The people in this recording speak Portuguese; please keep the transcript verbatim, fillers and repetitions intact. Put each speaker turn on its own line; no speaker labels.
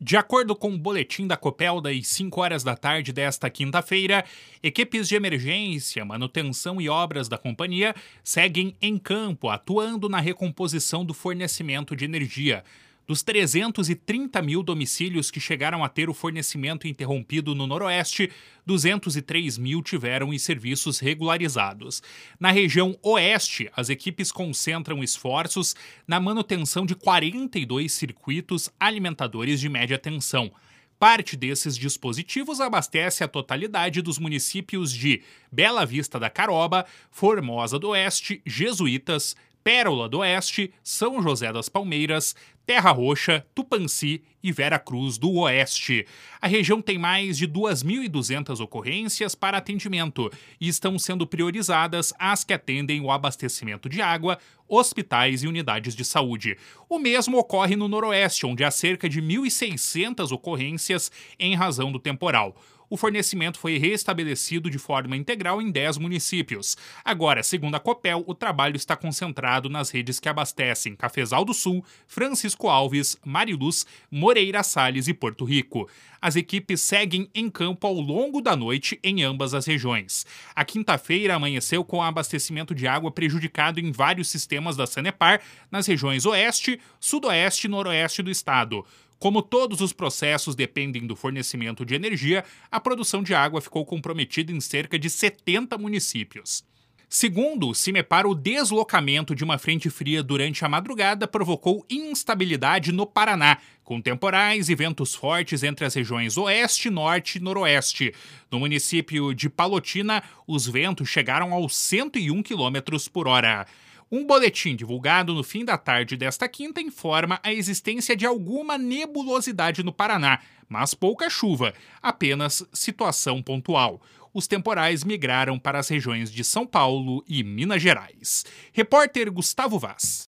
De acordo com o boletim da Copel das cinco horas da tarde desta quinta-feira, equipes de emergência, manutenção e obras da companhia seguem em campo, atuando na recomposição do fornecimento de energia. Dos trezentos e trinta mil domicílios que chegaram a ter o fornecimento interrompido no Noroeste, duzentos e três mil tiveram os serviços regularizados. Na região Oeste, as equipes concentram esforços na manutenção de quarenta e dois circuitos alimentadores de média tensão. Parte desses dispositivos abastece a totalidade dos municípios de Bela Vista da Caroba, Formosa do Oeste, Jesuítas, Pérola do Oeste, São José das Palmeiras, Terra Roxa, Tupanci e Vera Cruz do Oeste. A região tem mais de duas mil e duzentas ocorrências para atendimento e estão sendo priorizadas as que atendem o abastecimento de água, hospitais e unidades de saúde. O mesmo ocorre no Noroeste, onde há cerca de mil e seiscentas ocorrências em razão do temporal. O fornecimento foi restabelecido de forma integral em dez municípios. Agora, segundo a Copel, o trabalho está concentrado nas redes que abastecem Cafezal do Sul, Francisco Alves, Mariluz, Moreira Salles e Porto Rico. As equipes seguem em campo ao longo da noite em ambas as regiões. A quinta-feira amanheceu com o abastecimento de água prejudicado em vários sistemas da Sanepar nas regiões Oeste, Sudoeste e Noroeste do estado. Como todos os processos dependem do fornecimento de energia, a produção de água ficou comprometida em cerca de setenta municípios. Segundo o CIMEPAR, o deslocamento de uma frente fria durante a madrugada provocou instabilidade no Paraná, com temporais e ventos fortes entre as regiões Oeste, Norte e Noroeste. No município de Palotina, os ventos chegaram aos cento e um quilômetros por hora. Um boletim divulgado no fim da tarde desta quinta informa a existência de alguma nebulosidade no Paraná, mas pouca chuva, apenas situação pontual. Os temporais migraram para as regiões de São Paulo e Minas Gerais. Repórter Gustavo Vaz.